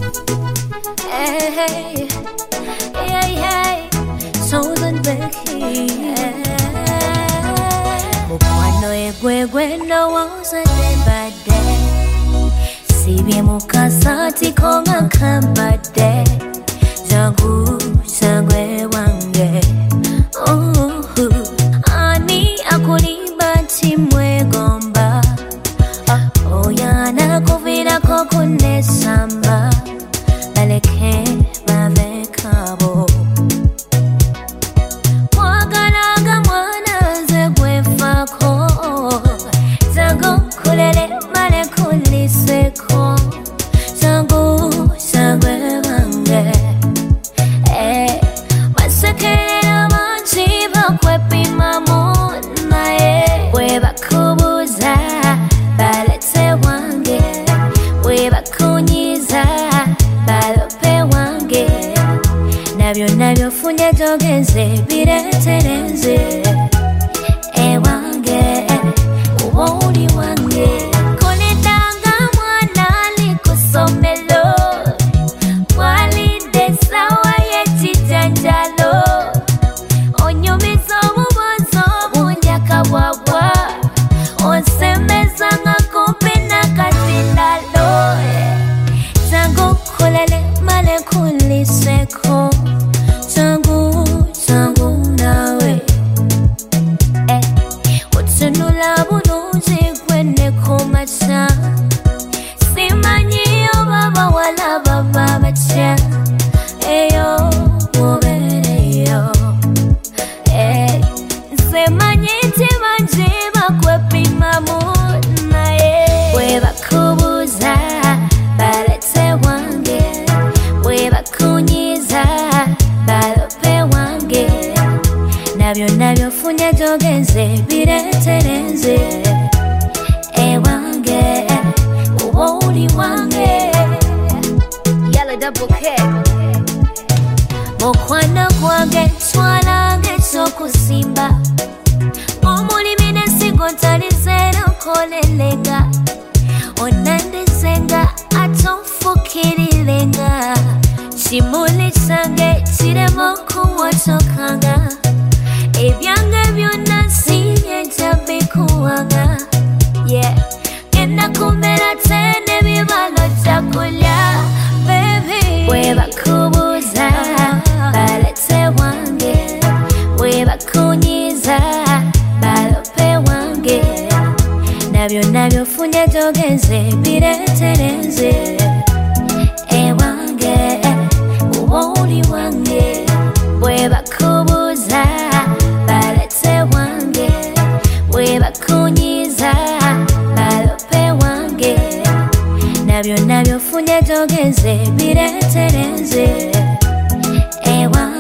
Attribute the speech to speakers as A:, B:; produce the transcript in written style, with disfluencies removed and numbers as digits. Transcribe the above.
A: Hey, hey, Southern Becky. Mukwano egwegwe ndowooza debadde, sibye mukasati konga kambadde, jagwe wange. Ani akulimba nti mwegomba, oyana kuvirako kunesamba, baleke bave kabo. Mwagalaga mwana nze gwefako, zangu kulele male kuliseko, jagwe wange. Masekerera mangi bakwepimamu naye, bwe bakubuuza balete wange, bwe bakunyiza balope wange, nabyo byofunye togenze bireetere nze ewange oba oli wange. Koledanga mwana ali ku ssomero, bw'alidde essawa y'ekijanjalo, onyumiza obubuuzo obunyakabwabwa, onsemezanga kumpi n'akatindalo, zangu kulele male kuliseko, zangu nawe. Otunula bulungi gwe ne kumakya, simanyi oba bawala baba batya, eyo mubeereyo. Nze manyi nti bangi bakwepimamu naye, bwe bakubuuza balete wange, bwe bakunyiza balope wange, nabyo byofunye togenze bireetere nze ewange oba oli wange. Yellow double K. Mukwano gwange twalanga ekyokusimba, omulimi n'ensigo ntalizeera nkolelenga, onandizenga ate onfukirirenga, kimuli kyange kirema okuwotokanga, ebyange byonna nsiimye nja bikuwanga. Genda kumera te n'ebibalo ojja kulya, baby. Bwe bakubuuza balete wange, bwe bakunyiza balope wange, nabyo byofunye togenze bireetere nze ewange oba oli wange. Bwe bakubuuza balete wange, bwe bakunyiza balope wange, nabyo byofunye togenze bireetere nze ewange.